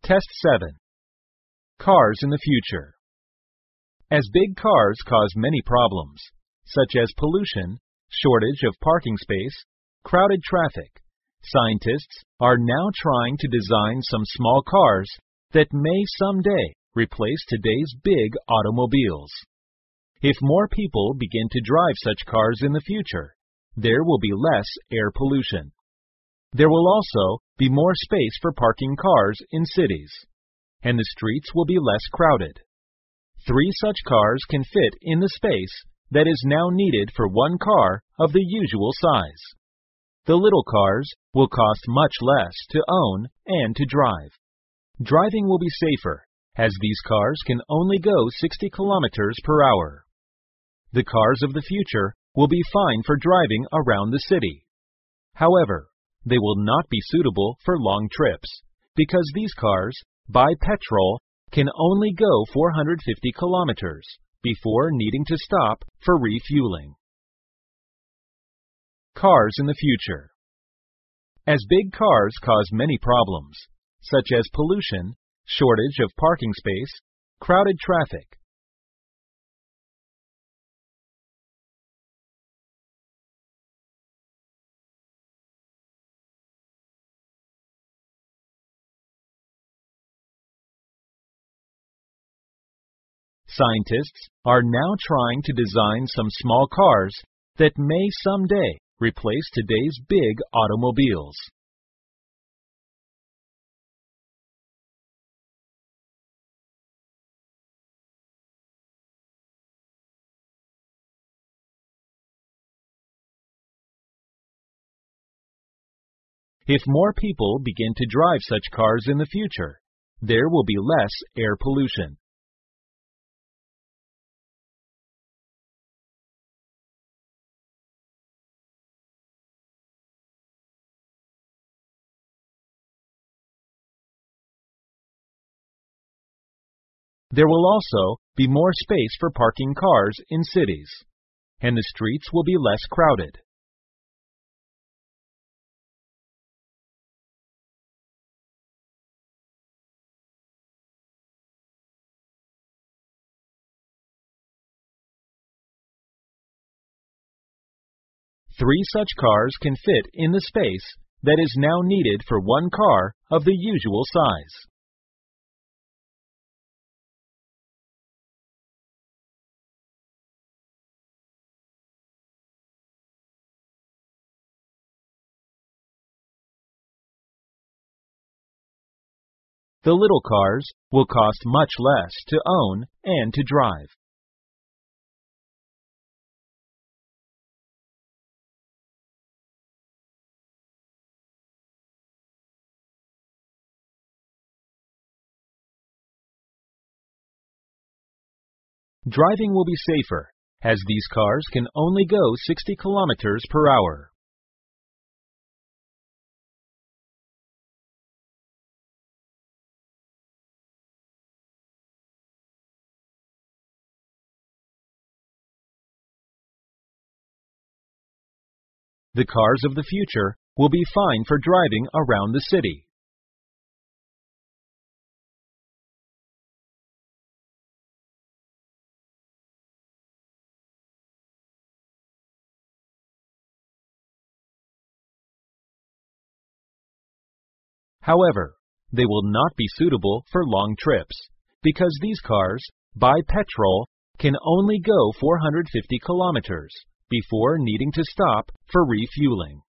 Test 7. Cars in the future. As big cars cause many problems, such as pollution, shortage of parking space, crowded traffic, scientists are now trying to design some small cars that may someday replace today's big automobiles. If more people begin to drive such cars in the future, there will be less air pollution. There will also be more space for parking cars in cities, and the streets will be less crowded. 3 such cars can fit in the space that is now needed for one car of the usual size. The little cars will cost much less to own and to drive. Driving will be safer, as these cars can only go 60 kilometers per hour. The cars of the future will be fine for driving around the city. However, they will not be suitable for long trips, because these cars, by petrol, can only go 450 kilometers before needing to stop for refueling. Cars in the future. As big cars cause many problems, such as pollution, shortage of parking space, crowded traffic, scientists are now trying to design some small cars that may someday replace today's big automobiles. If more people begin to drive such cars in the future, there will be less air pollution. There will also be more space for parking cars in cities, and the streets will be less crowded. Three such cars can fit in the space that is now needed for one car of the usual size. The little cars will cost much less to own and to drive. Driving will be safer, as these cars can only go 60 kilometers per hour. The cars of the future will be fine for driving around the city. However, they will not be suitable for long trips, because these cars, by petrol, can only go 450 kilometers before needing to stop for refueling.